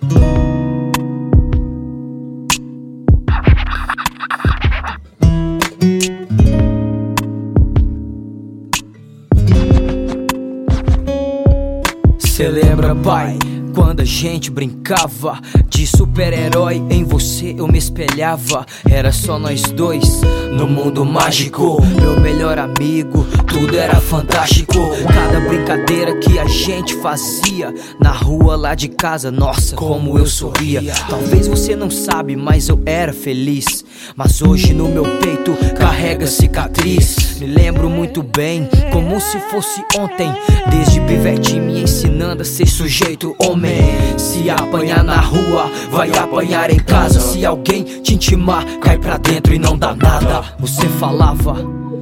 Cê lembra, pai, quando a gente brincava de super-herói? Em você eu me espelhava. Era só nós dois no mundo mágico. Meu melhor amigo, tudo era fantástico. Cada brincadeira que a gente fazia na rua lá de casa, nossa, como eu sorria. Talvez você não sabe, mas eu era feliz. Mas hoje no meu peito carrega cicatriz. Me lembro muito bem, como se fosse ontem, desde pivete me ensinando a ser sujeito homem. Se apanhar na rua, vai apanhar em casa. Se alguém te intimar, cai pra dentro e não dá nada. Você falava,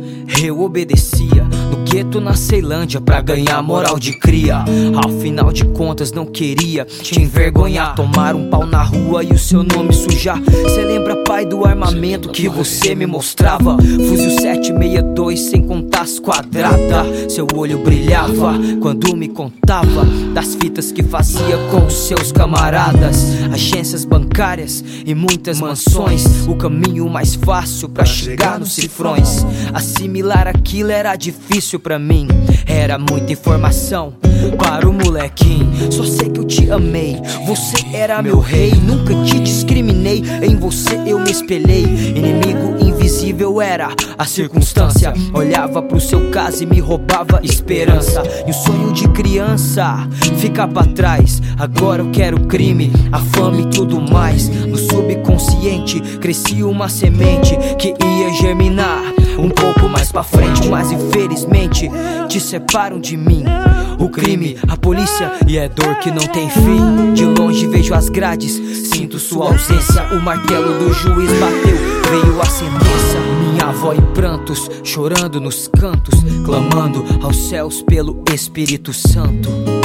eu obedecia. No gueto na Ceilândia pra ganhar moral de cria. Afinal de contas não queria te envergonhar, tomar um pau na rua e o seu nome sujar. Cê lembra, pai, do armamento que você me mostrava? Fuzil 762 sem contar as quadradas. Seu olho brilhava quando me contava das fitas que fazia com seus camaradas. Agências bancárias e muitas mansões, o caminho mais fácil pra chegar nos cifrões. Assimilar aquilo era difícil pra mim, era muita informação para o molequinho. Só sei que eu te amei, você era meu rei. Nunca te discriminei, em você eu me espelhei. Inimigo invisível era a circunstância. Olhava pro seu caso e me roubava esperança. E o sonho de criança fica pra trás. Agora eu quero crime, a fama e tudo mais. No subconsciente crescia uma semente que ia germinar um pouco mais pra frente. Mas infelizmente te separam de mim, o crime, a polícia e é dor que não tem fim. De longe vejo as grades, sinto sua ausência. O martelo do juiz bateu, veio a sentença. Minha avó em prantos, chorando nos cantos, clamando aos céus pelo Espírito Santo.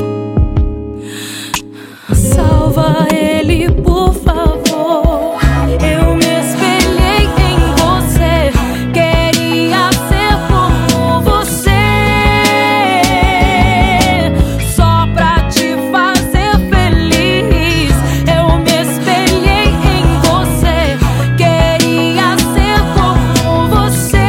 Salva ele, por favor. Eu me espelhei em você, queria ser como você, só pra te fazer feliz. Eu me espelhei em você, queria ser como você,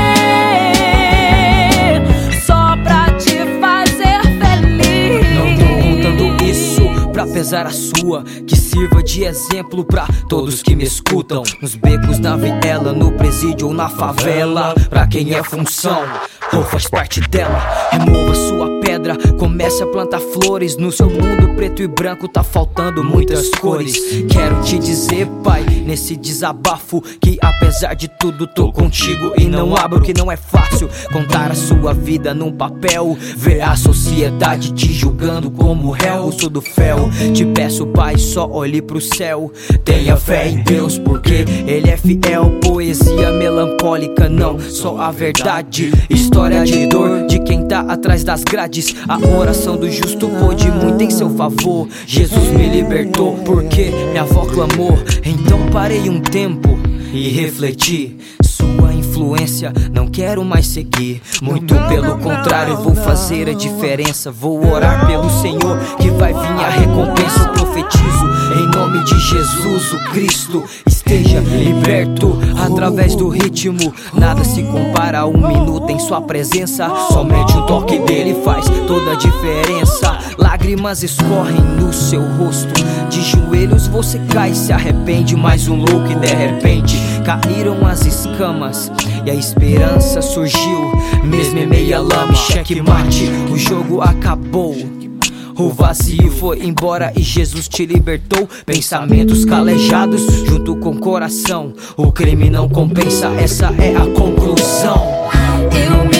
só pra te fazer feliz. Não tô contando isso pra pesar a sua, que sirva de exemplo pra todos que me escutam. Nos becos, na viela, no presídio ou na favela. Pra quem é função ou faz parte dela, remova sua pedra, comece a plantar flores. No seu mundo preto e branco tá faltando muitas cores. Quero te dizer, pai, nesse desabafo, que apesar de tudo tô contigo e não abro. Que não é fácil contar a sua vida num papel, ver a sociedade te julgando como réu. Eu sou do fel, te peço, pai, só olhe pro céu. Tenha fé em Deus, porque Ele é fiel. Poesia melancólica, não, só a verdade. História de dor de quem tá atrás das grades. A oração do justo pôde muito em seu favor. Jesus me libertou porque minha avó clamou. Então parei um tempo e refleti. Sua influência não quero mais seguir, muito pelo contrário, vou fazer a diferença. Vou orar pelo Senhor que vai vir a recompensa. Eu profetizo em nome de Jesus, o Cristo esteja liberto através do ritmo. Nada se compara a um minuto em sua presença. Somente um toque dele faz toda a diferença. Lágrimas escorrem no seu rosto, de joelhos você cai, se arrepende. Mais um louco e de repente caíram as escamas e a esperança surgiu. Mesmo em meia lama, checkmate, o jogo acabou. O vazio foi embora e Jesus te libertou. Pensamentos calejados junto com coração, o crime não compensa, essa é a conclusão. Eu me